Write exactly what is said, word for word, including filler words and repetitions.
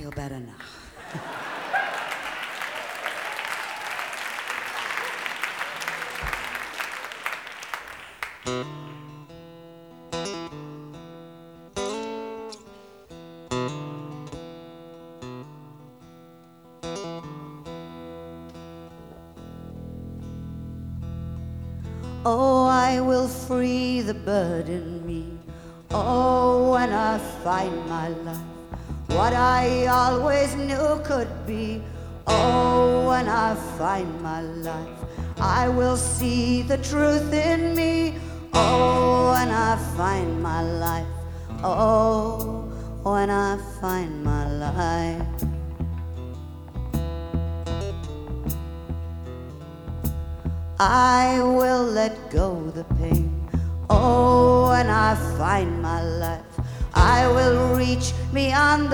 feel better now. Oh, I will free the bird in me. Oh, when I find my life, what I always knew could be. Oh, when I find my life, I will see the truth in me. Oh, when I find my life. Oh, when I find my life. I will let go the pain. Oh, when I find my life, I will reach beyond the